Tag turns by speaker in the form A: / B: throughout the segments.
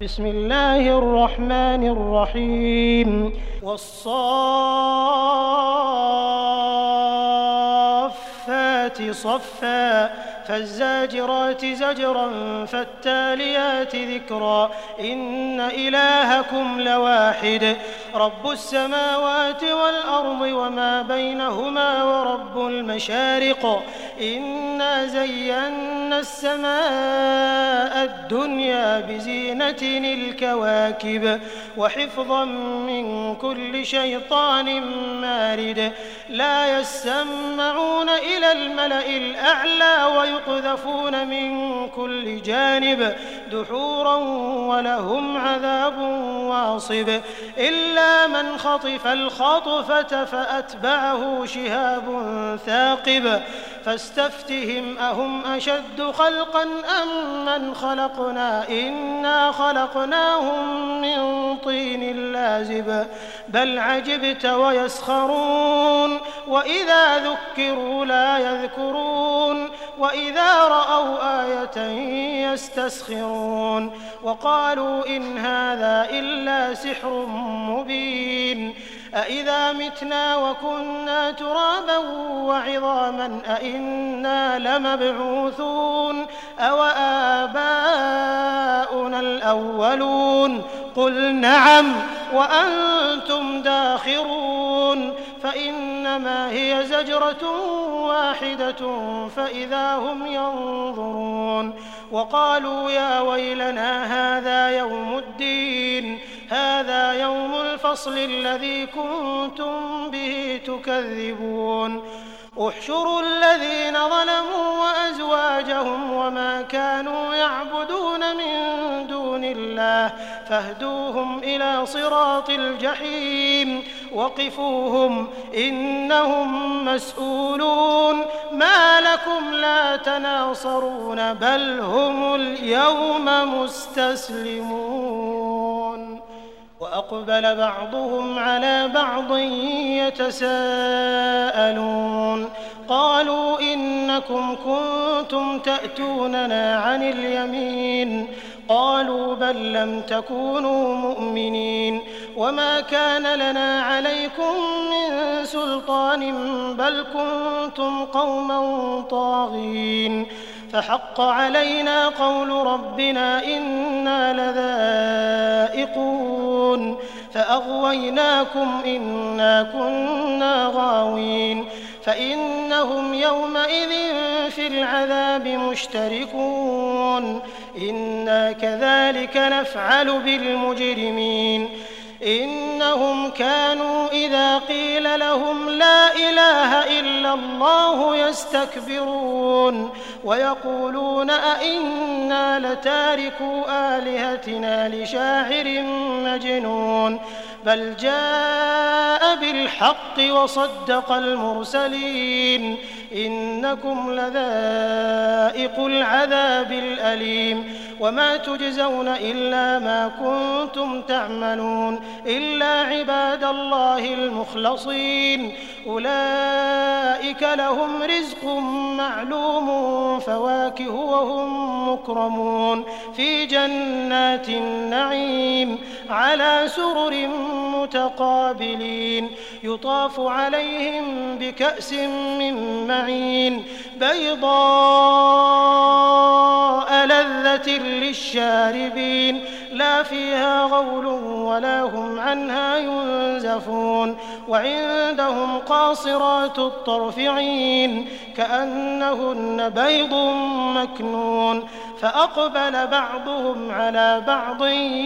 A: بسم الله الرحمن الرحيم والصافات صفا فالزاجرات زجرا فالتاليات ذكرا إن إلهكم لواحد رب السماوات والأرض وما بينهما ورب المشارق إنا زينا السماء الدنيا بزينة الكواكب وحفظا من كل شيطان مارد لا يسمعون إلى الملأ الأعلى ويقذفون من كل جانب دحورا ولهم عذاب واصب إلا من خطف الخطفة فأتبعه شهاب ثاقب فاستفتهم أهم أشد خلقا أم من خلقنا إنا خلقناهم من طين لازب بل عجبت ويسخرون وإذا ذكروا لا يذكرون وإذا رأوا آية يستسخرون وقالوا إن هذا إلا سحر مبين أإذا متنا وكنا ترابا وعظاما أإنا لمبعوثون أوآباؤنا الأولون قل نعم وأنتم داخرون فإنما هي زجرة واحدة فإذا هم ينظرون وقالوا يا ويلنا هذا يوم الدين هذا يوم الفصل الذي كنتم به تكذبون احشروا الذين ظلموا وأزواجهم وما كانوا يعبدون من دون الله فاهدوهم إلى صراط الجحيم وقفوهم إنهم مسؤولون ما لكم لا تناصرون بل هم اليوم مستسلمون وأقبل بعضهم على بعض يتساءلون قالوا إنكم كنتم تأتوننا عن اليمين قالوا بل لم تكونوا مؤمنين وما كان لنا عليكم من سلطان بل كنتم قوما طاغين فحق علينا قول ربنا إنا لذائقون فأغويناكم إنا كنا غاوين فإنهم يومئذ في العذاب مشتركون إنا كذلك نفعل بالمجرمين إنهم كانوا إذا قيل لهم لا إله إلا الله يستكبرون ويقولون أئنا لتاركو آلهتنا لشاعر مجنون بل جاء بالحق وصدق المرسلين إنكم لذائق العذاب الأليم وما تجزون إلا ما كنتم تعملون إلا عباد الله المخلصين أولئك لهم رزق معلوم فواكه وهم مكرمون في جنات النعيم على سرر متقابلين يطاف عليهم بكأس من معين بيضاء لذة للشاربين لا فيها غول ولا هم عنها ينزفون وعندهم قاصرات الطرف عين كأنهن بيض مكنون فأقبل بعضهم على بعض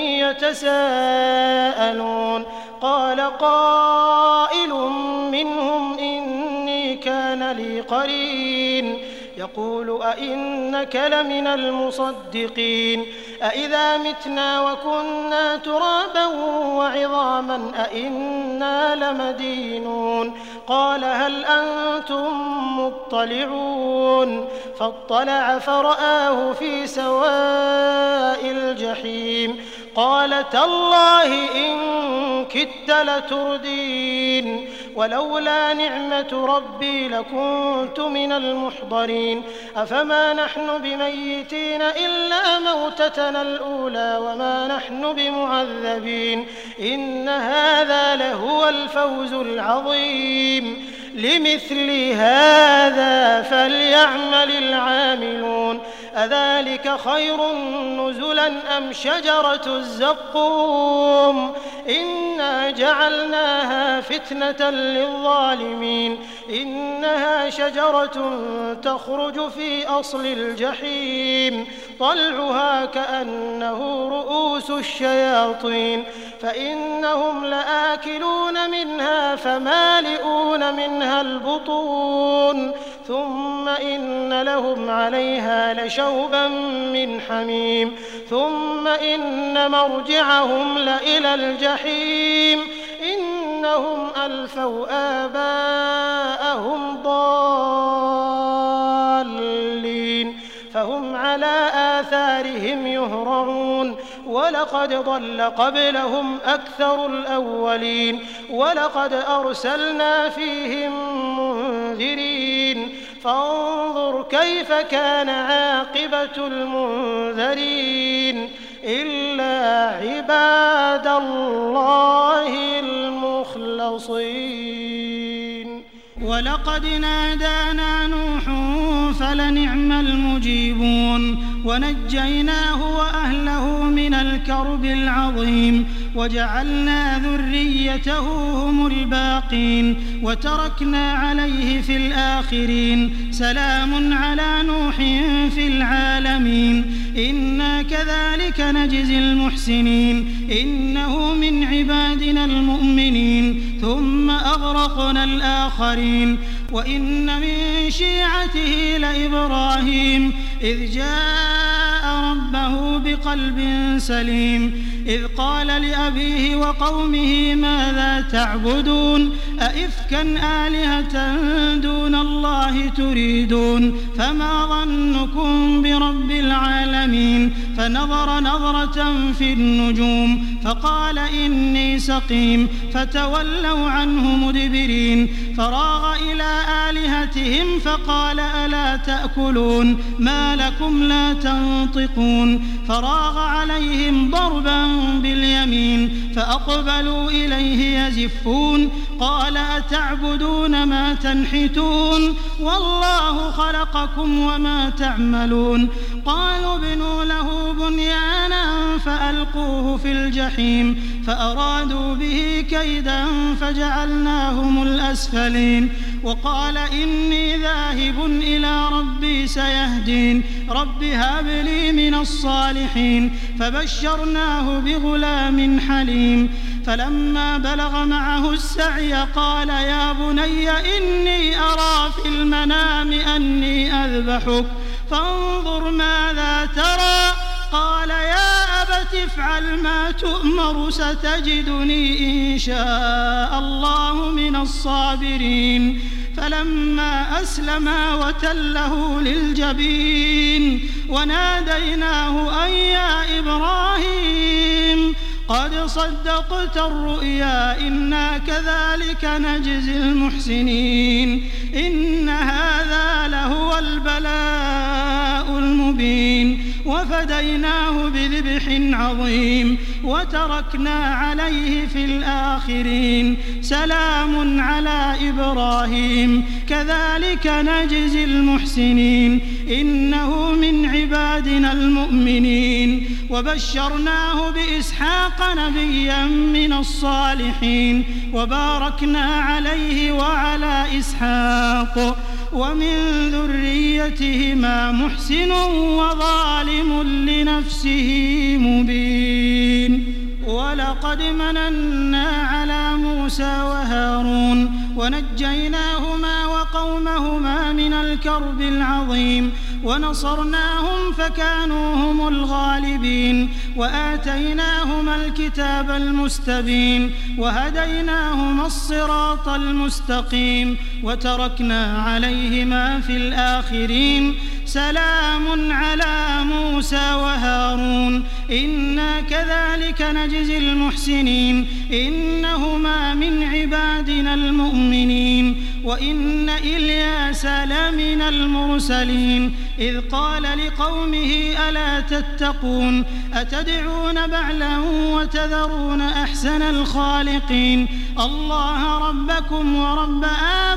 A: يتساءلون قال قائل منهم إني كان لي قرين يقول أئنك لمن المصدقين أئذا متنا وكنا ترابا وعظاما أئنا لمدينون قال هل أنتم مطلعون فاطلع فرآه في سواء الجحيم قال تالله إن كدت لتردين ولولا نعمة ربي لكنت من المحضرين أفما نحن بميتين إلا موتتنا الأولى وما نحن بمعذبين إن هذا لهو الفوز العظيم لمثل هذا فليعمل العاملون أذلك خير نزلا أم شجرة الزقوم إنا جعلناها فتنة للظالمين إنها شجرة تخرج في أصل الجحيم طلعها كأنه رؤوس الشياطين فإنهم لآكلون منها فمالئون منها البطون ثم إن لهم عليها لشوبا من حميم ثم إن مرجعهم لإلى الجحيم إنهم ألفوا آباءهم ضالين فهم على آثارهم يهرعون ولقد ضل قبلهم أكثر الأولين ولقد أرسلنا فيهم منذرين فانظر كيف كان عاقبة المنذرين إلا عباد الله المخلصين ولقد نادانا نوح فلنعم المجيبون ونجيناه وأهله من الكرب العظيم وجعلنا ذريته هم الباقين وتركنا عليه في الآخرين سلام على نوح في العالمين إنا كذلك نجزي المحسنين إنه من عبادنا المؤمنين ثم أغرقنا الآخرين وإن من شيعته لإبراهيم إذ جاء ربه بقلب سليم إذ قال لأبيه وقومه ماذا تعبدون أئفكا آلهة دون الله تريدون فما ظنكم برب العالمين فنظر نظرة في النجوم فقال إني سقيم فتولوا عنه مدبرين فراغ إلى آلهتهم فقال ألا تأكلون ما لكم لا تنطقون فراغ عليهم ضربا باليمين فأقبلوا إليه يزفون قال أتعبدون ما تنحتون والله خلقكم وما تعملون قالوا ابنوا له بنيانا فألقوه في الجحيم فأرادوا به كيدا فجعلناهم الأسفلين وقال إني ذاهب إلى ربي سيهدين رب هب لي من الصالحين فبشرناه بغلام حليم فلما بلغ معه السعي قال يا بني إني أرى في المنام أني أذبحك فانظر ماذا ترى قال يا أبت افعل ما تؤمر ستجدني إن شاء الله من الصابرين فلما أسلما وتله للجبين وناديناه أن يا إبراهيم قد صدقت الرؤيا إنا كذلك نجزي المحسنين إن هذا لهو البلاء المبين وفديناه بذبح عظيم وتركنا عليه في الآخرين سلام على إبراهيم كذلك نجزي المحسنين إنه من عبادنا المؤمنين وبشرناه بإسحاق نبيا من الصالحين وباركنا عليه وعلى إسحاق ومن ذريتهما محسن وظالم لنفسه مبين ولقد مننا على موسى وهارون ونجيناهما وقومهما من الكرب العظيم ونصرناهم فكانوا هم الغالبين وآتيناهما الكتاب المستبين وهديناهما الصراط المستقيم وتركنا عليهما في الآخرين سلام على موسى وهارون إنا كذلك نجزي المحسنين إنهما من عبادنا المؤمنين وإن إلياس لمن المرسلين إذ قال لقومه ألا تتقون أتدعون بعلا وتذرون أحسن الخالقين الله ربكم ورب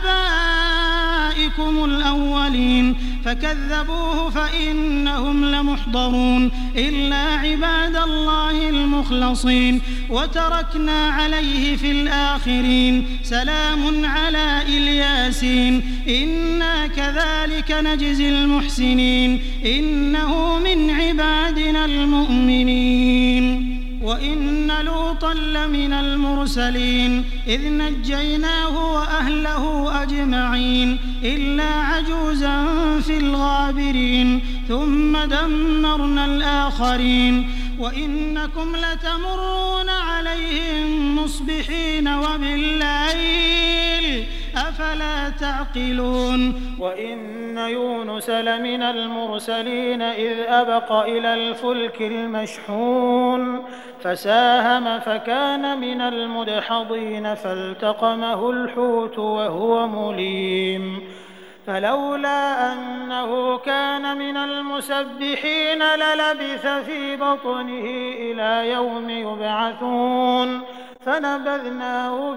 A: آبائكم الأولين فكذبوه فإنهم لمحضرون إلا عباد الله المخلصين وتركنا عليه في الآخرين سلام على إلياسين إنا كذلك نجزي المحسنين إنه من عبادنا المؤمنين وإن لوطا لمن المرسلين إذ نجيناه وأهله أجمعين إلا عجوزا في الغابرين ثم دمرنا الآخرين وإنكم لتمرون عليهم مصبحين وبالليل أفلا تعقلون
B: وإن يونس لمن المرسلين إذ أبق إلى الفلك المشحون فساهم فكان من المدحضين فالتقمه الحوت وهو مليم فلولا أنه كان من المسبحين للبث في بطنه إلى يوم يبعثون فنبذناه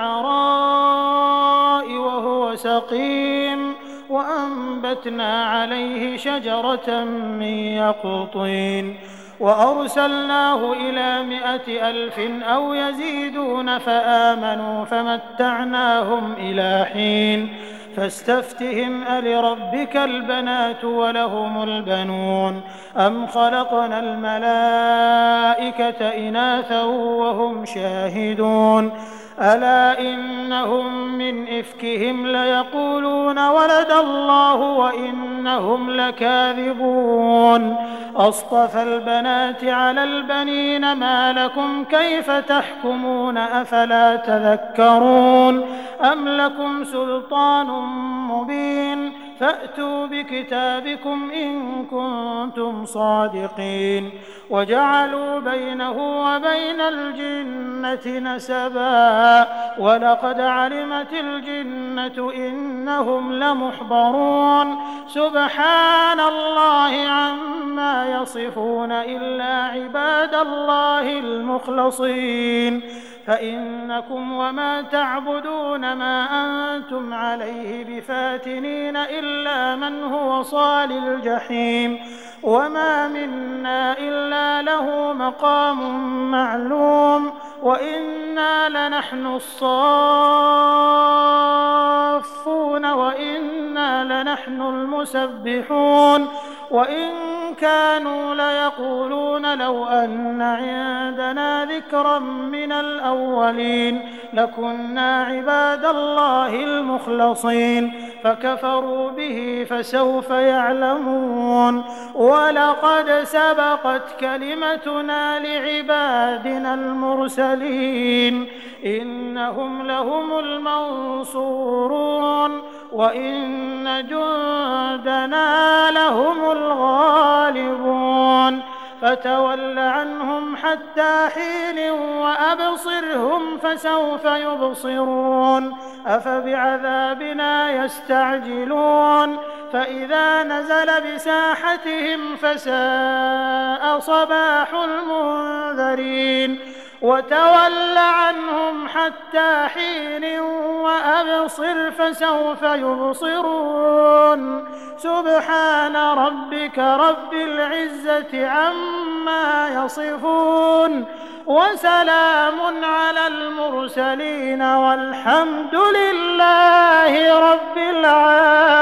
B: بالعراء وهو سقيم وأنبتنا عليه شجرة من يقطين وأرسلناه إلى 100,000 أو يزيدون فآمنوا فمتعناهم إلى حين فاستفتهم ألربك البنات ولهم البنون أم خلقنا الملائكة إناثا وهم شاهدون ألا إنهم من إفكهم ليقولون ولد الله وإنهم لكاذبون أصطفى البنات على البنين ما لكم كيف تحكمون أفلا تذكرون أم لكم سلطان مبين فأتوا بكتابكم إن كنتم صادقين وجعلوا بينه وبين الجنة نسبا ولقد علمت الجنة إنهم لمحضرون سبحان الله عما يصفون إلا عباد الله المخلصين فإنكم وما تعبدون ما أنتم عليه بفاتنين إلا من هو صال الجحيم وما منا إلا له مقام معلوم وإنا لنحن الصافون وإنا لنحن المسبحون وإن كانوا ليقولون لو أن عندنا ذكرا من الأولين لكنا عباد الله المخلصين فكفروا به فسوف يعلمون ولقد سبقت كلمتنا لعبادنا المرسلين إنهم لهم المنصورون وإن جندنا لهم الغالبون فتول عنهم حتى حين وأبصرهم فسوف يبصرون أفبعذابنا يستعجلون فإذا نزل بساحتهم فساء صباح المنذرين وتول عنهم حتى حين وأبصر فسوف يبصرون سبحان ربك رب العزة عما يصفون وسلام على المرسلين والحمد لله رب العالمين.